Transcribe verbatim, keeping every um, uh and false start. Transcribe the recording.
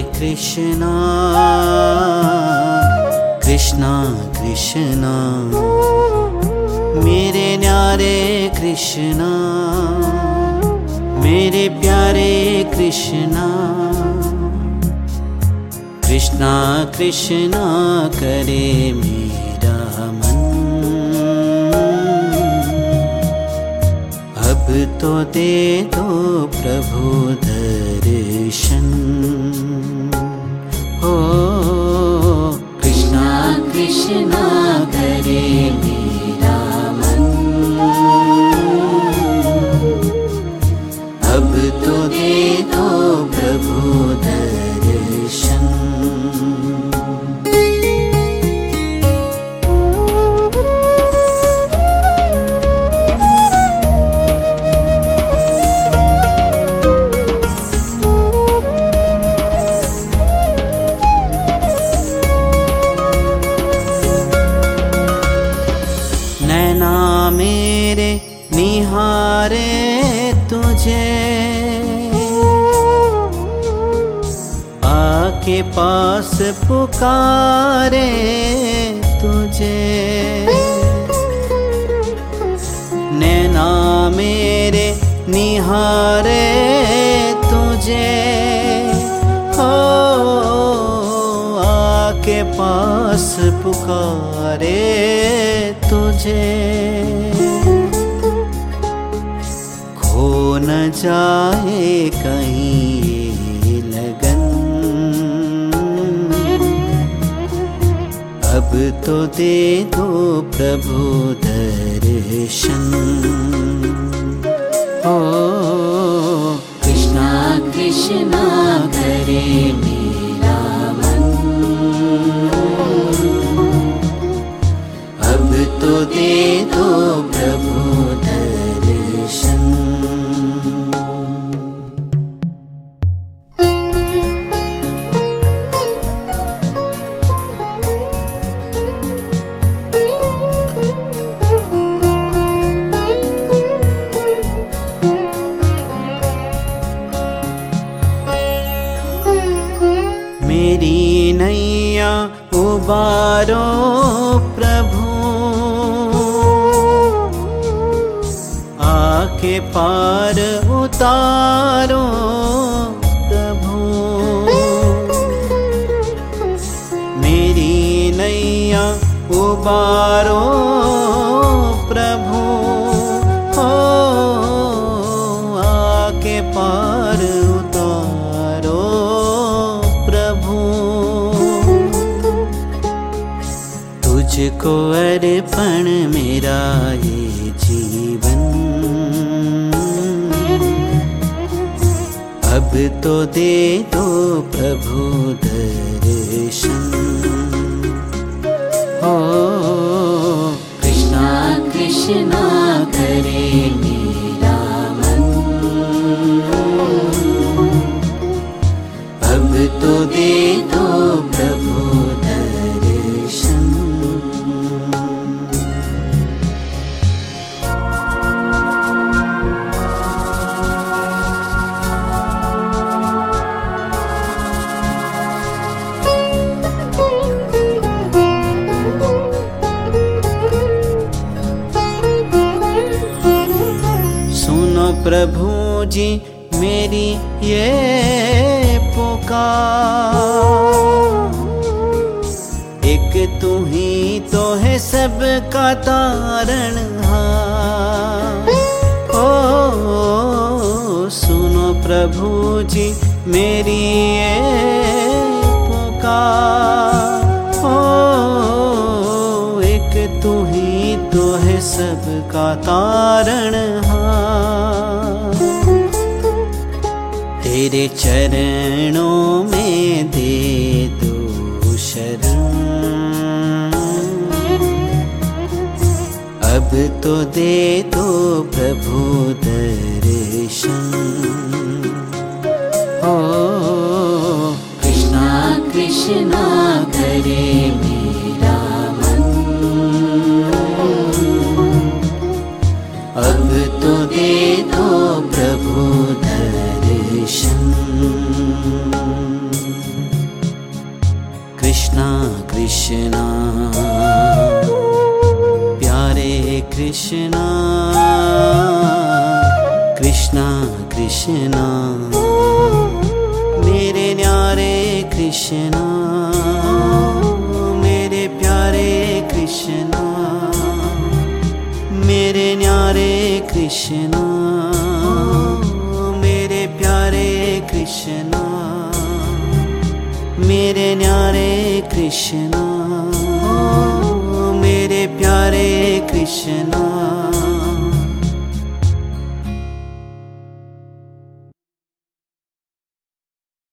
कृष्णा कृष्णा कृष्णा, मेरे न्यारे कृष्णा, मेरे प्यारे कृष्णा। कृष्णा कृष्णा करे मेरा मन, अब तो दे दो प्रभु दर्शन। हो कृष्णा कृष्णा करे मेरा मन, अब तो दे दो प्रभु दर्शन। नैना मेरे निहारे तुझे, आके पास पुकारे तुझे। नैना मेरे निहारे तुझे, हो आके पास पुकारे तुझे। खो न जाए कहीं ये लगन, अब तो दे दो प्रभु दर्शन। ओ कृष्णा कृष्णा करे मेरा मन, अब तो दे दो प्रभु दर्शन। मेरी नैया उबारो प्रभु, आके पार उतारो प्रभु। मेरी नैया उबारो प्रभु, हो आके पार उतारो प्रभु। तुझको अर्पण मेरा ये जीवन, अब तो दे दो प्रभु दर्शन। हो कृष्णा कृष्णा करे मेरा मन, अब तो दे दो प्रभु दर्शन। सुनो प्रभु जी मेरी ये पुकार, एक तू ही तो है सबका तारणहार। ओ सुनो प्रभु जी मेरी ये पुकार, ओ एक तू ही तो है सबका तारणहार। तेरे चरणों में दे दो शरण, अब तो दे दो प्रभु दर्शन। हो कृष्णा कृष्णा करे मेरा मन, अब तो दे दो प्रभु दर्शन। कृष्णा कृष्णा कृष्णा मेरे न्यारे कृष्णा मेरे प्यारे कृष्णा मेरे न्यारे कृष्णा मेरे प्यारे कृष्णा मेरे न्यारे कृष्णा।